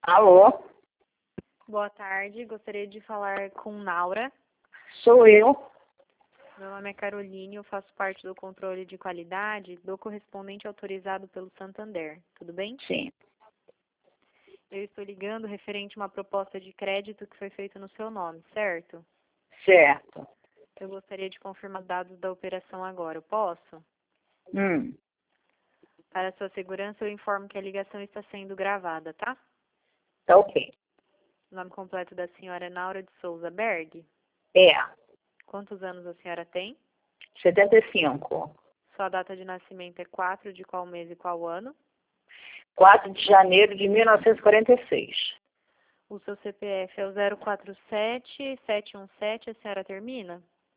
Alô, Boa tarde, gostaria de falar com Naura. sou eu. Meu nome é Caroline, eu faço parte do controle de qualidade do correspondente autorizado pelo Santander. Tudo bem? Sim, Eu estou ligando referente a uma proposta de crédito que foi feita no seu nome, certo? certo. Eu gostaria de confirmar dados da operação agora. Eu posso? Hum, Para sua segurança, eu informo que a ligação está sendo gravada, tá? tá ok. O nome completo da senhora é Naura de Souza Berg. É, Quantos anos a senhora tem? 75. Sua data de nascimento é 4 de qual mês e qual ano? 4 de janeiro de 1946. O seu CPF é o 047717, a senhora termina?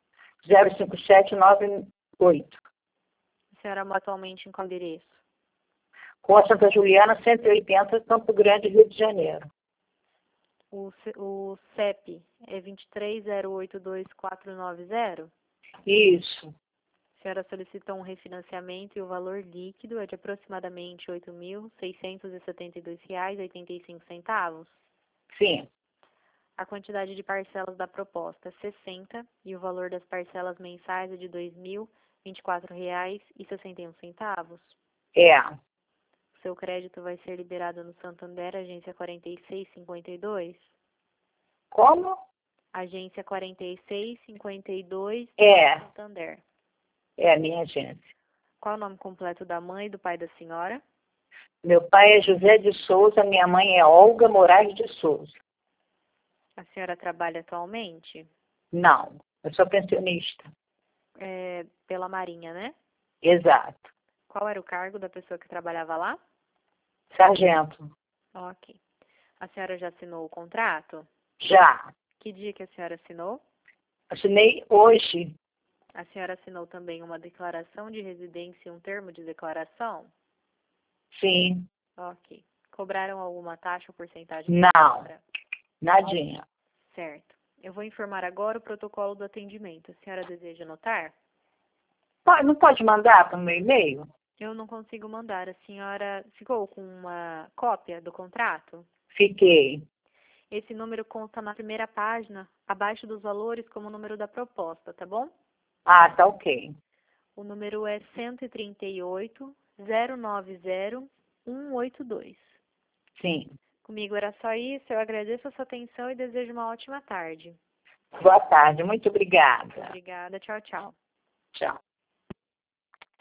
05798. A senhora mora atualmente em qual endereço? Rua Santa Juliana, 180, Campo Grande, Rio de Janeiro. O CEP é 230829490? Isso, A senhora solicitou um refinanciamento e o valor líquido é de aproximadamente R$ 8.672,85. sim, A quantidade de parcelas da proposta é 60 e o valor das parcelas mensais é de R$ 2.024,61. é. Seu crédito vai ser liberado no Santander, agência 4652. Como? Agência 4652, É, Santander. é a minha agência. Qual é o nome completo da mãe e do pai da senhora? Meu pai é José de Souza, minha mãe é Olga Moraes de Souza. A senhora trabalha atualmente? Não, eu sou pensionista. Pela Marinha, né? Exato. Qual era o cargo da pessoa que trabalhava lá? Sargento. Ok. A senhora já assinou o contrato? Já. Que dia que a senhora assinou? Assinei hoje. A senhora assinou também uma declaração de residência e um termo de declaração? Sim. Ok. Cobraram alguma taxa ou porcentagem? Não, nadinha. Certo. Eu vou informar agora o protocolo do atendimento. A senhora deseja anotar? Não pode mandar para o meu e-mail? Eu não consigo mandar. A senhora ficou com uma cópia do contrato? Fiquei. Esse número consta na primeira página, abaixo dos valores, como o número da proposta, tá bom? Ah, tá ok. O número é 138-090-182. Sim. Comigo era só isso. Eu agradeço a sua atenção e desejo uma ótima tarde. Boa tarde. Muito obrigada. Obrigada. Tchau, tchau. Tchau.